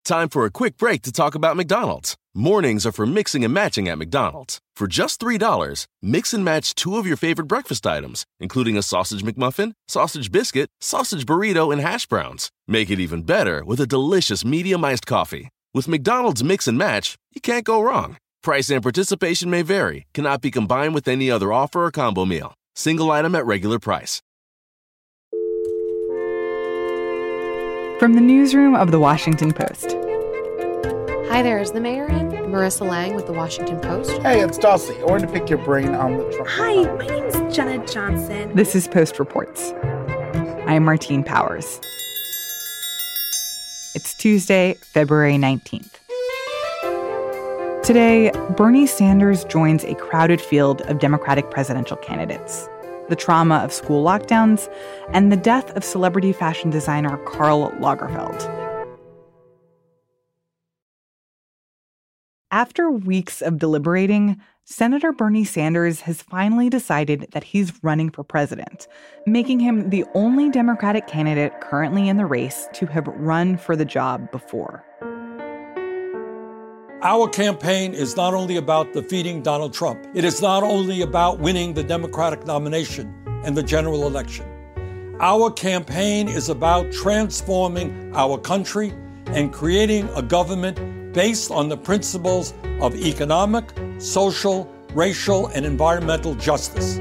Time for a quick break to talk about McDonald's. Mornings are for mixing and matching at McDonald's. For just $3, mix and match 2 of your favorite breakfast items, including a sausage McMuffin, sausage biscuit, sausage burrito, and hash browns. Make it even better with a delicious medium iced coffee. With McDonald's Mix and Match, you can't go wrong. Price and participation may vary. Cannot be combined with any other offer or combo meal. Single item at regular price. From the newsroom of The Washington Post. Hi there, is the mayor in? Marissa Lang with The Washington Post. Hey, it's Dulcie. I wanted to pick your brain on the Trump. Hi, my name's Jenna Johnson. This is Post Reports. I am Martine Powers. It's Tuesday, February 19th. Today, Bernie Sanders joins a crowded field of Democratic presidential candidates. The trauma of school lockdowns, and the death of celebrity fashion designer Karl Lagerfeld. After weeks of deliberating, Senator Bernie Sanders has finally decided that he's running for president, making him the only Democratic candidate currently in the race to have run for the job before. Our campaign is not only about defeating Donald Trump. It is not only about winning the Democratic nomination and the general election. Our campaign is about transforming our country and creating a government based on the principles of economic, social, racial, and environmental justice.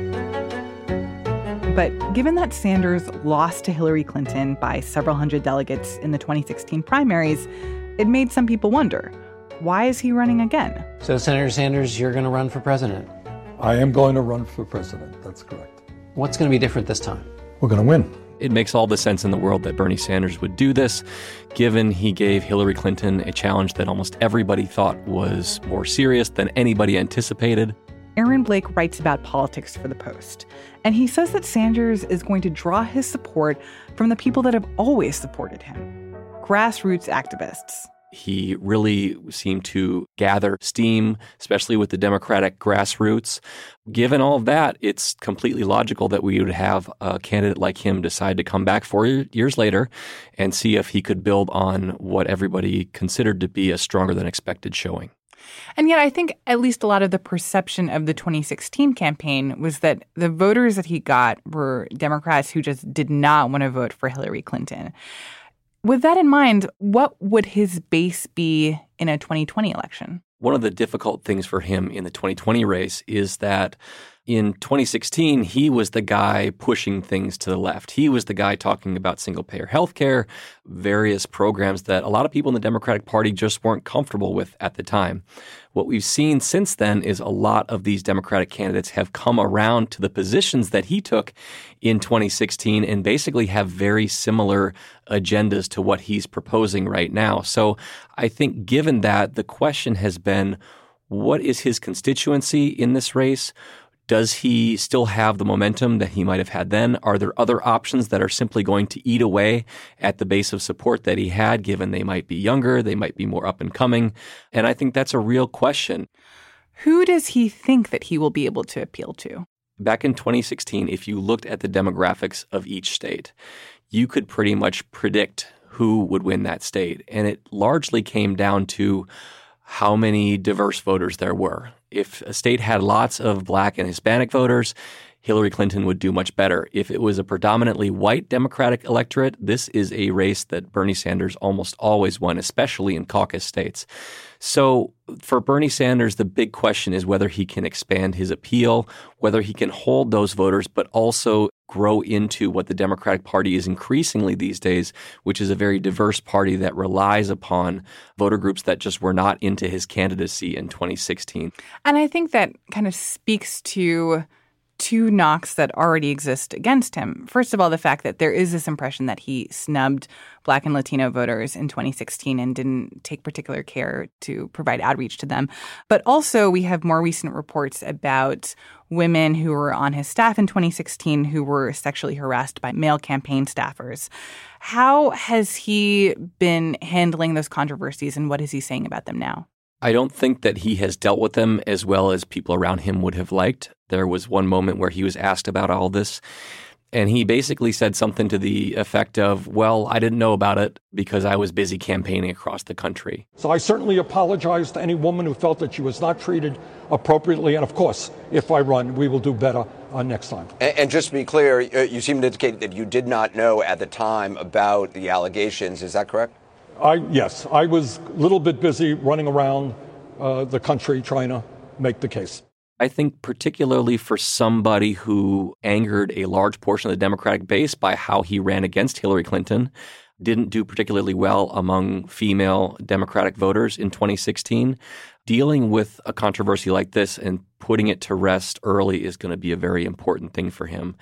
But given that Sanders lost to Hillary Clinton by several hundred delegates in the 2016 primaries, it made some people wonder, why is he running again? So, Senator Sanders, you're going to run for president? I am going to run for president. That's correct. What's going to be different this time? We're going to win. It makes all the sense in the world that Bernie Sanders would do this, given he gave Hillary Clinton a challenge that almost everybody thought was more serious than anybody anticipated. Aaron Blake writes about politics for The Post, and he says that Sanders is going to draw his support from the people that have always supported him, grassroots activists. He really seemed to gather steam, especially with the Democratic grassroots. Given all of that, it's completely logical that we would have a candidate like him decide to come back 4 years later and see if he could build on what everybody considered to be a stronger than expected showing. And yet I think at least a lot of the perception of the 2016 campaign was that the voters that he got were Democrats who just did not want to vote for Hillary Clinton. With that in mind, what would his base be in a 2020 election? One of the difficult things for him in the 2020 race is that in 2016, he was the guy pushing things to the left. He was the guy talking about single-payer health care, various programs that a lot of people in the Democratic Party just weren't comfortable with at the time. What we've seen since then is a lot of these Democratic candidates have come around to the positions that he took in 2016 and basically have very similar agendas to what he's proposing right now. So I think given that, the question has been, what is his constituency in this race? Does he still have the momentum that he might have had then? Are there other options that are simply going to eat away at the base of support that he had, given they might be younger, they might be more up and coming? And I think that's a real question. Who does he think that he will be able to appeal to? Back in 2016, if you looked at the demographics of each state, you could pretty much predict who would win that state. And it largely came down to how many diverse voters there were. If a state had lots of Black and Hispanic voters, Hillary Clinton would do much better. If it was a predominantly white Democratic electorate, this is a race that Bernie Sanders almost always won, especially in caucus states. So for Bernie Sanders, the big question is whether he can expand his appeal, whether he can hold those voters, but also grow into what the Democratic Party is increasingly these days, which is a very diverse party that relies upon voter groups that just were not into his candidacy in 2016. And I think that kind of speaks to two knocks that already exist against him. First of all, the fact that there is this impression that he snubbed Black and Latino voters in 2016 and didn't take particular care to provide outreach to them. But also, we have more recent reports about women who were on his staff in 2016 who were sexually harassed by male campaign staffers. How has he been handling those controversies, and what is he saying about them now? I don't think that he has dealt with them as well as people around him would have liked. There was one moment where he was asked about all this, And he basically said something to the effect of, well, I didn't know about it because I was busy campaigning across the country. So I certainly apologize to any woman who felt that she was not treated appropriately. And of course, if I run, we will do better next time. And just to be clear, you seem to indicate that you did not know at the time about the allegations. Is that correct? Yes, I was a little bit busy running around the country trying to make the case. I think particularly for somebody who angered a large portion of the Democratic base by how he ran against Hillary Clinton, didn't do particularly well among female Democratic voters in 2016, dealing with a controversy like this and putting it to rest early is going to be a very important thing for him.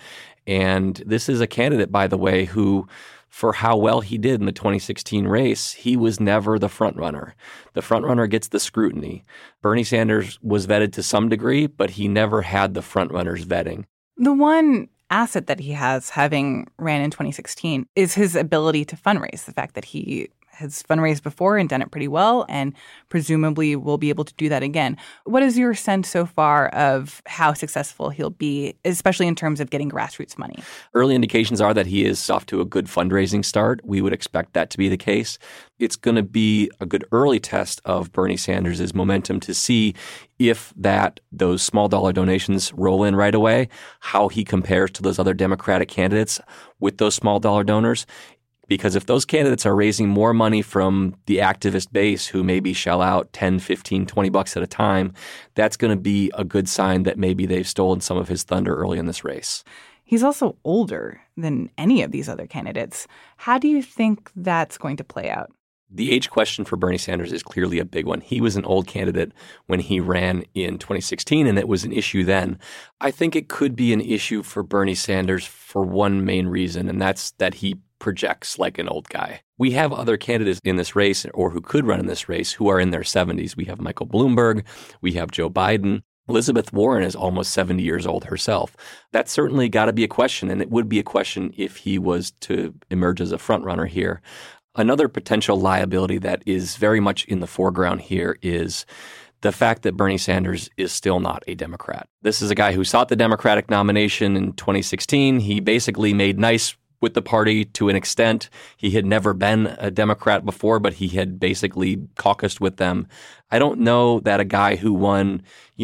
And this is a candidate, by the way, who, for how well he did in the 2016 race, he was never the front runner. The front runner gets the scrutiny. Bernie Sanders was vetted to some degree, but he never had the front runner's vetting. The one asset that he has, having ran in 2016, is his ability to fundraise. The fact that he has fundraised before and done it pretty well and presumably will be able to do that again. What is your sense so far of how successful he'll be, especially in terms of getting grassroots money? Early indications are that he is off to a good fundraising start. We would expect that to be the case. It's going to be a good early test of Bernie Sanders' momentum to see if those small dollar donations roll in right away, how he compares to those other Democratic candidates with those small dollar donors. Because if those candidates are raising more money from the activist base who maybe shell out 10, 15, 20 bucks at a time, that's going to be a good sign that maybe they've stolen some of his thunder early in this race. He's also older than any of these other candidates. How do you think that's going to play out? The age question for Bernie Sanders is clearly a big one. He was an old candidate when he ran in 2016, and it was an issue then. I think it could be an issue for Bernie Sanders for one main reason, and that's that he projects like an old guy. We have other candidates in this race or who could run in this race who are in their 70s. We have Michael Bloomberg. We have Joe Biden. Elizabeth Warren is almost 70 years old herself. That's certainly got to be a question, and it would be a question if he was to emerge as a front runner here. Another potential liability that is very much in the foreground here is the fact that Bernie Sanders is still not a Democrat. This is a guy who sought the Democratic nomination in 2016. He basically made nice with the party to an extent. He had never been a Democrat before, but he had basically caucused with them. I don't know that a guy who won,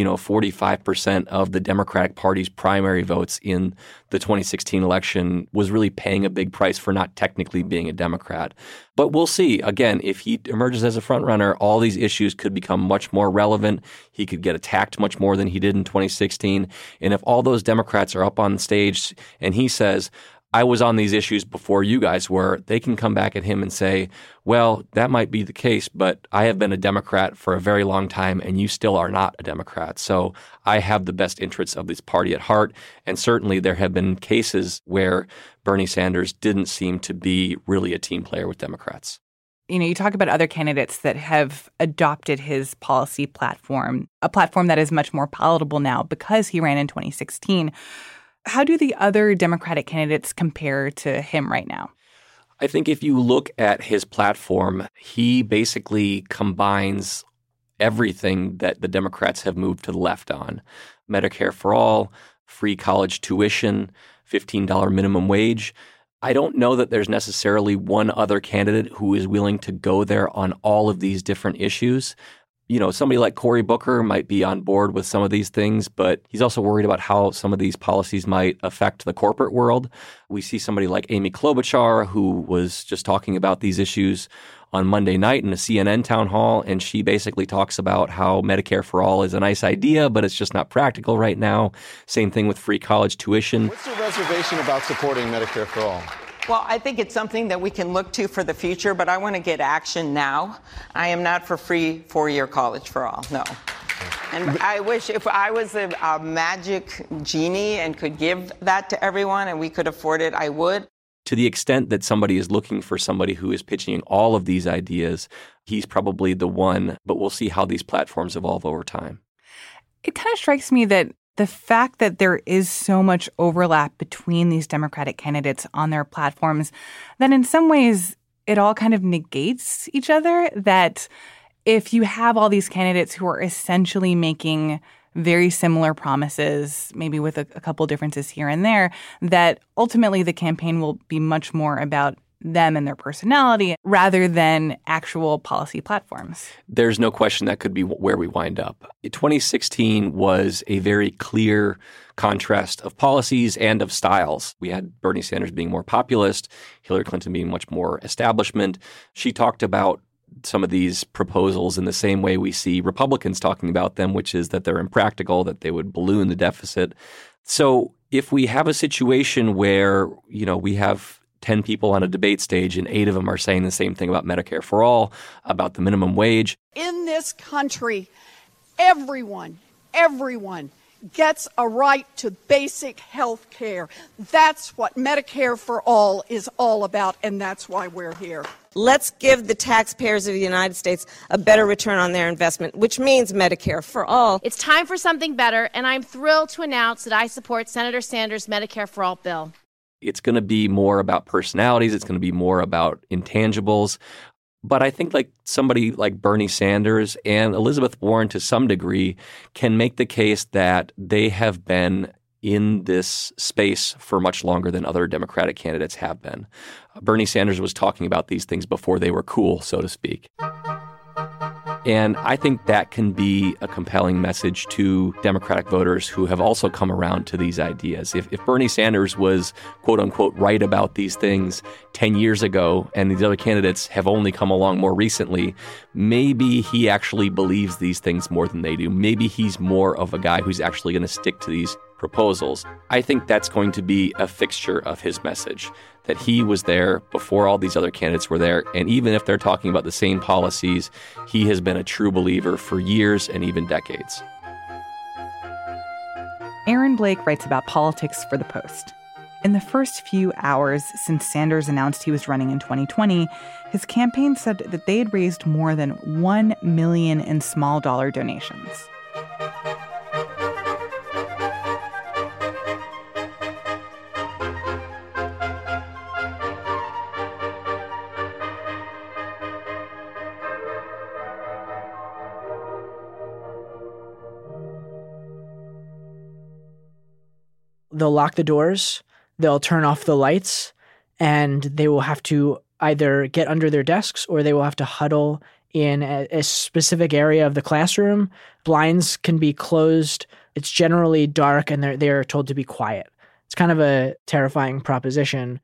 45% of the Democratic Party's primary votes in the 2016 election was really paying a big price for not technically being a Democrat. But we'll see. Again, if he emerges as a frontrunner, all these issues could become much more relevant. He could get attacked much more than he did in 2016. And if all those Democrats are up on stage and he says, I was on these issues before you guys were, they can come back at him and say, well, that might be the case, but I have been a Democrat for a very long time and you still are not a Democrat. So I have the best interests of this party at heart. And certainly there have been cases where Bernie Sanders didn't seem to be really a team player with Democrats. You talk about other candidates that have adopted his policy platform, a platform that is much more palatable now because he ran in 2016. How do the other Democratic candidates compare to him right now? I think if you look at his platform, he basically combines everything that the Democrats have moved to the left on. Medicare for all, free college tuition, $15 minimum wage. I don't know that there's necessarily one other candidate who is willing to go there on all of these different issues. Somebody like Cory Booker might be on board with some of these things, but he's also worried about how some of these policies might affect the corporate world. We see somebody like Amy Klobuchar, who was just talking about these issues on Monday night in a CNN town hall, and she basically talks about how Medicare for all is a nice idea, but it's just not practical right now. Same thing with free college tuition. What's your reservation about supporting Medicare for all? Well, I think it's something that we can look to for the future, but I want to get action now. I am not for free 4-year college for all, no. And I wish if I was a magic genie and could give that to everyone and we could afford it, I would. To the extent that somebody is looking for somebody who is pitching all of these ideas, he's probably the one, but we'll see how these platforms evolve over time. It kind of strikes me that the fact that there is so much overlap between these Democratic candidates on their platforms, that in some ways it all kind of negates each other, that if you have all these candidates who are essentially making very similar promises, maybe with a couple differences here and there, that ultimately the campaign will be much more about them and their personality rather than actual policy platforms. There's no question that could be where we wind up. 2016 was a very clear contrast of policies and of styles. We had Bernie Sanders being more populist, Hillary Clinton being much more establishment. She talked about some of these proposals in the same way we see Republicans talking about them, which is that they're impractical, that they would balloon the deficit. So if we have a situation where, we have 10 people on a debate stage and 8 of them are saying the same thing about Medicare for all, about the minimum wage. In this country, everyone gets a right to basic health care. That's what Medicare for all is all about, and that's why we're here. Let's give the taxpayers of the United States a better return on their investment, which means Medicare for all. It's time for something better, and I'm thrilled to announce that I support Senator Sanders' Medicare for all bill. It's going to be more about personalities. It's going to be more about intangibles. But I think like somebody like Bernie Sanders and Elizabeth Warren to some degree can make the case that they have been in this space for much longer than other Democratic candidates have been. Bernie Sanders was talking about these things before they were cool, so to speak. And I think that can be a compelling message to Democratic voters who have also come around to these ideas. If Bernie Sanders was, quote unquote, right about these things 10 years ago and these other candidates have only come along more recently, maybe he actually believes these things more than they do. Maybe he's more of a guy who's actually going to stick to these proposals. I think that's going to be a fixture of his message, that he was there before all these other candidates were there. And even if they're talking about the same policies, he has been a true believer for years and even decades. Aaron Blake writes about politics for The Post. In the first few hours since Sanders announced he was running in 2020, his campaign said that they had raised more than $1 million in small dollar donations. They'll lock the doors, they'll turn off the lights, and they will have to either get under their desks or they will have to huddle in a specific area of the classroom. Blinds can be closed. It's generally dark, and they're told to be quiet. It's kind of a terrifying proposition.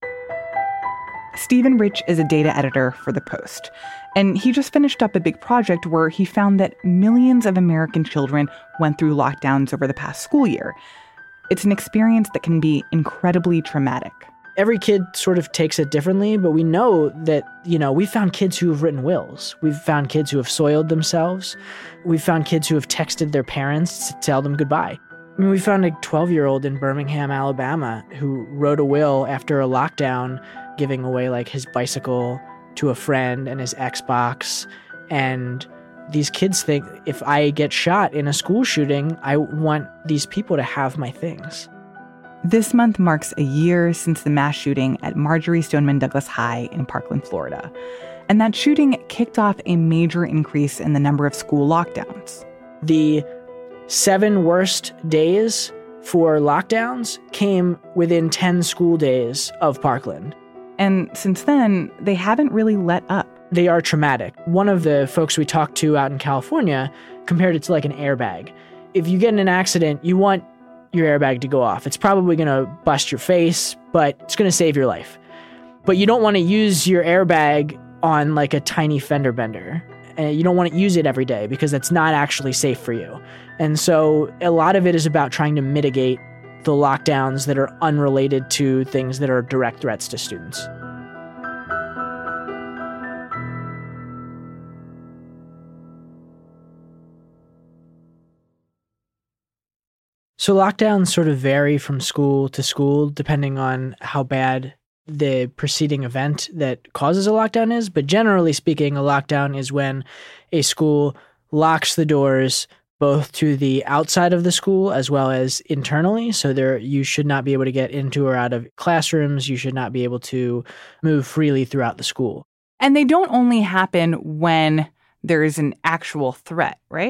Stephen Rich is a data editor for The Post, and he just finished up a big project where he found that millions of American children went through lockdowns over the past school year. It's an experience that can be incredibly traumatic. Every kid sort of takes it differently, but we know that, we found kids who have written wills. We've found kids who have soiled themselves. We've found kids who have texted their parents to tell them goodbye. We found a 12-year-old in Birmingham, Alabama, who wrote a will after a lockdown, giving away like his bicycle to a friend and his Xbox. And these kids think, if I get shot in a school shooting, I want these people to have my things. This month marks a year since the mass shooting at Marjory Stoneman Douglas High in Parkland, Florida. And that shooting kicked off a major increase in the number of school lockdowns. The 7 worst days for lockdowns came within 10 school days of Parkland. And since then, they haven't really let up. They are traumatic. One of the folks we talked to out in California compared it to like an airbag. If you get in an accident, you want your airbag to go off. It's probably going to bust your face, but it's going to save your life. But you don't want to use your airbag on like a tiny fender bender. And you don't want to use it every day because that's not actually safe for you. And so a lot of it is about trying to mitigate the lockdowns that are unrelated to things that are direct threats to students. So lockdowns sort of vary from school to school depending on how bad the preceding event that causes a lockdown is. But generally speaking, a lockdown is when a school locks the doors both to the outside of the school as well as internally. So you should not be able to get into or out of classrooms. You should not be able to move freely throughout the school. And they don't only happen when there is an actual threat, right?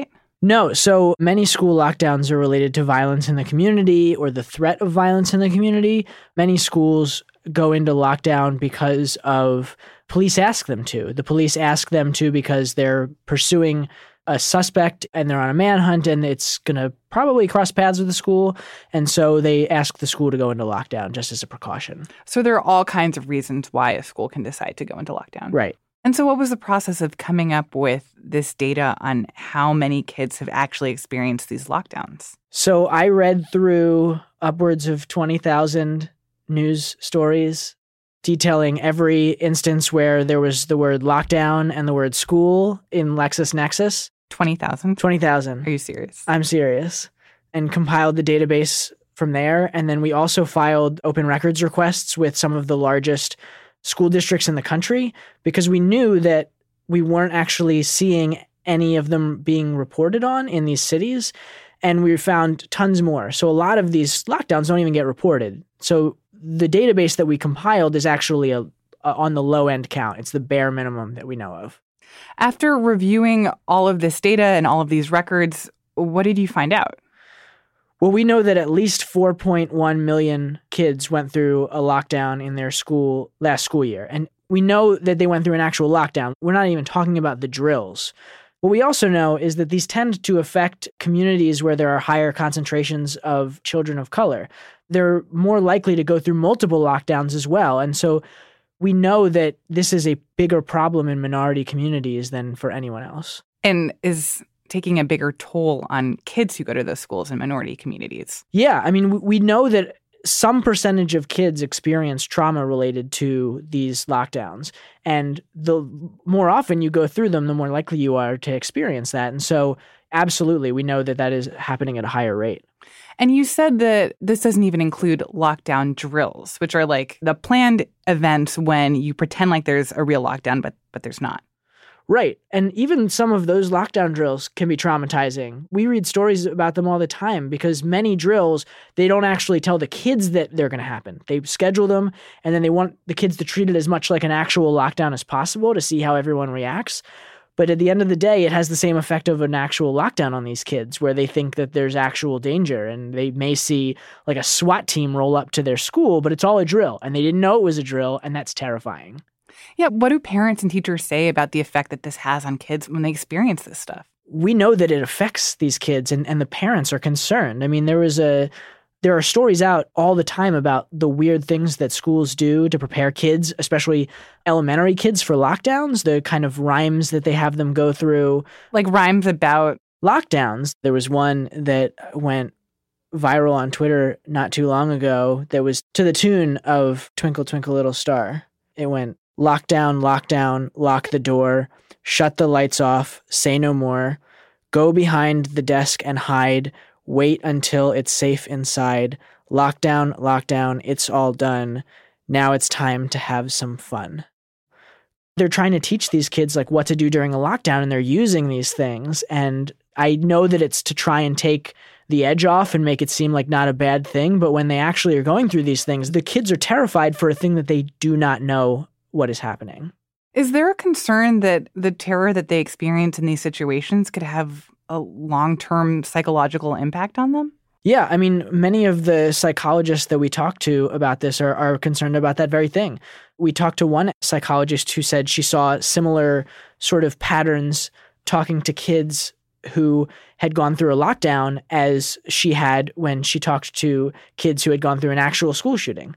No. So many school lockdowns are related to violence in the community or the threat of violence in the community. Many schools go into lockdown because of police ask them to. The police ask them to because they're pursuing a suspect and they're on a manhunt and it's going to probably cross paths with the school. And so they ask the school to go into lockdown just as a precaution. So there are all kinds of reasons why a school can decide to go into lockdown. Right. And so what was the process of coming up with this data on how many kids have actually experienced these lockdowns? So I read through upwards of 20,000 news stories detailing every instance where there was the word lockdown and the word school in LexisNexis. 20,000? 20,000. Are you serious? I'm serious. And compiled the database from there. And then we also filed open records requests with some of the largest school districts in the country because we knew that we weren't actually seeing any of them being reported on in these cities. And we found tons more. So a lot of these lockdowns don't even get reported. So the database that we compiled is actually on the low end count. It's the bare minimum that we know of. After reviewing all of this data and all of these records, what did you find out? Well, we know that at least 4.1 million kids went through a lockdown in their school last school year. And we know that they went through an actual lockdown. We're not even talking about the drills. What we also know is that these tend to affect communities where there are higher concentrations of children of color. They're more likely to go through multiple lockdowns as well. And so we know that this is a bigger problem in minority communities than for anyone else. And is taking a bigger toll on kids who go to those schools in minority communities. Yeah. I mean, we know that some percentage of kids experience trauma related to these lockdowns. And the more often you go through them, the more likely you are to experience that. And so absolutely, we know that that is happening at a higher rate. And you said that this doesn't even include lockdown drills, which are like the planned events when you pretend like there's a real lockdown, but there's not. Right. And even some of those lockdown drills can be traumatizing. We read stories about them all the time because many drills, they don't actually tell the kids that they're going to happen. They schedule them and then they want the kids to treat it as much like an actual lockdown as possible to see how everyone reacts. But at the end of the day, it has the same effect of an actual lockdown on these kids where they think that there's actual danger and they may see like a SWAT team roll up to their school, but it's all a drill and they didn't know it was a drill, and that's terrifying. Yeah, what do parents and teachers say about the effect that this has on kids when they experience this stuff? We know that it affects these kids and the parents are concerned. I mean, there are stories out all the time about the weird things that schools do to prepare kids, especially elementary kids, for lockdowns, the kind of rhymes that they have them go through. Like rhymes about lockdowns. There was one that went viral on Twitter not too long ago that was to the tune of Twinkle, Twinkle, Little Star. It went, lockdown, lockdown, lock the door, shut the lights off, say no more, go behind the desk and hide, wait until it's safe inside. Lockdown, lockdown, it's all done. Now it's time to have some fun. They're trying to teach these kids like what to do during a lockdown, and they're using these things. And I know that it's to try and take the edge off and make it seem like not a bad thing. But when they actually are going through these things, the kids are terrified for a thing that they do not know what is happening. Is there a concern that the terror that they experience in these situations could have a long-term psychological impact on them? Yeah, I mean, many of the psychologists that we talk to about this are concerned about that very thing. We talked to one psychologist who said she saw similar sort of patterns talking to kids who had gone through a lockdown as she had when she talked to kids who had gone through an actual school shooting.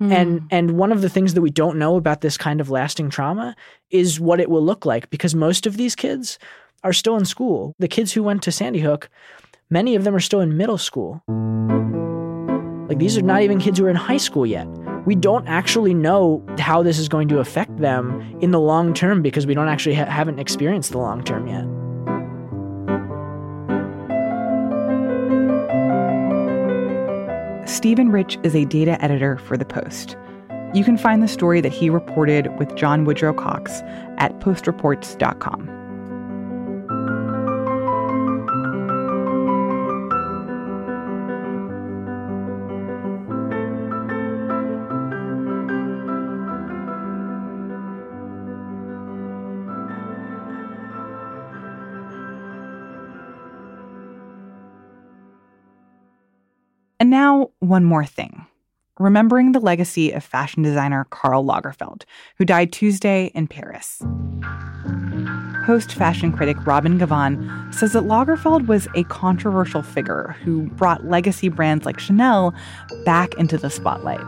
And one of the things that we don't know about this kind of lasting trauma is what it will look like, because most of these kids are still in school. The kids who went to Sandy Hook, many of them are still in middle school. Like, these are not even kids who are in high school yet. We don't actually know how this is going to affect them in the long term because we don't actually haven't experienced the long term yet. Stephen Rich is a data editor for The Post. You can find the story that he reported with John Woodrow Cox at postreports.com. And now, one more thing. Remembering the legacy of fashion designer Karl Lagerfeld, who died Tuesday in Paris. Post-fashion critic Robin Givhan says that Lagerfeld was a controversial figure who brought legacy brands like Chanel back into the spotlight.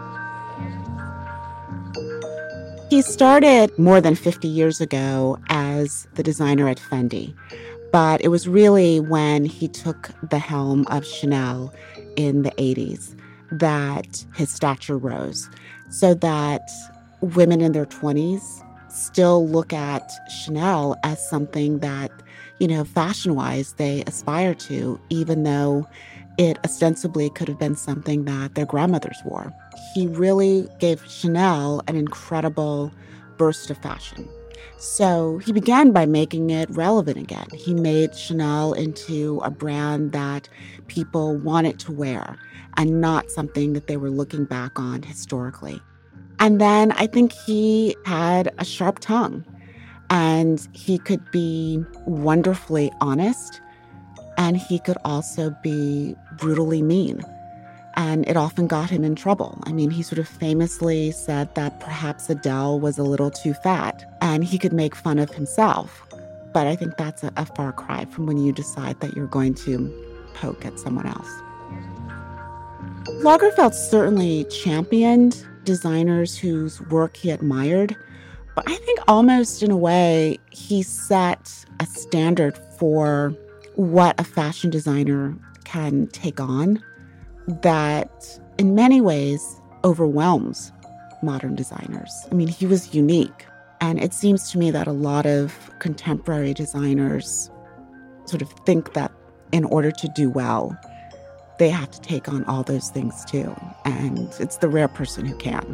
He started more than 50 years ago as the designer at Fendi, but it was really when he took the helm of Chanel in the 80s that his stature rose, so that women in their 20s still look at Chanel as something that, fashion-wise they aspire to, even though it ostensibly could have been something that their grandmothers wore. He really gave Chanel an incredible burst of fashion. So he began by making it relevant again. He made Chanel into a brand that people wanted to wear and not something that they were looking back on historically. And then I think he had a sharp tongue, and he could be wonderfully honest, and he could also be brutally mean. And it often got him in trouble. I mean, he sort of famously said that perhaps Adele was a little too fat, and he could make fun of himself. But I think that's a far cry from when you decide that you're going to poke at someone else. Lagerfeld certainly championed designers whose work he admired, but I think almost in a way he set a standard for what a fashion designer can take on that in many ways overwhelms modern designers. I mean, he was unique, and it seems to me that a lot of contemporary designers sort of think that in order to do well, they have to take on all those things too. And it's the rare person who can.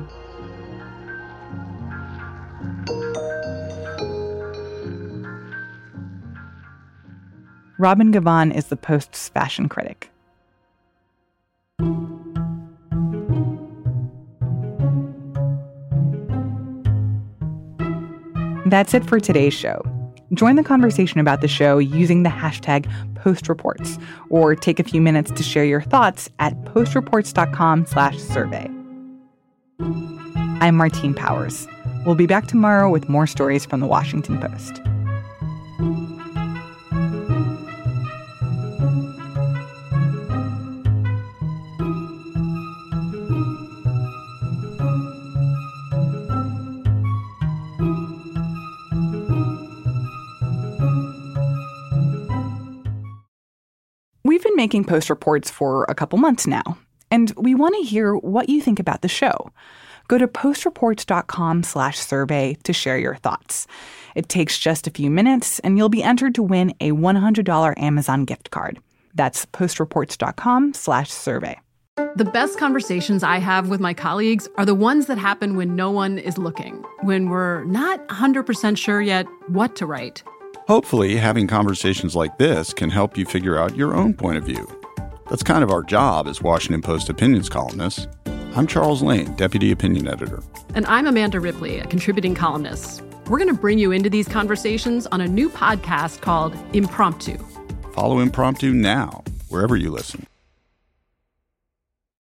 Robin Givhan is the Post's fashion critic. That's it for today's show. Join the conversation about the show using the hashtag #PostReports, or take a few minutes to share your thoughts at postreports.com/survey. I'm Martine Powers. We'll be back tomorrow with more stories from the Washington Post. We've been making Post Reports for a couple months now, and we want to hear what you think about the show. Go to postreports.com/survey to share your thoughts. It takes just a few minutes, and you'll be entered to win a $100 Amazon gift card. That's postreports.com/survey. The best conversations I have with my colleagues are the ones that happen when no one is looking, when we're not 100% sure yet what to write. Hopefully, having conversations like this can help you figure out your own point of view. That's kind of our job as Washington Post opinions columnists. I'm Charles Lane, Deputy Opinion Editor. And I'm Amanda Ripley, a contributing columnist. We're going to bring you into these conversations on a new podcast called Impromptu. Follow Impromptu now, wherever you listen.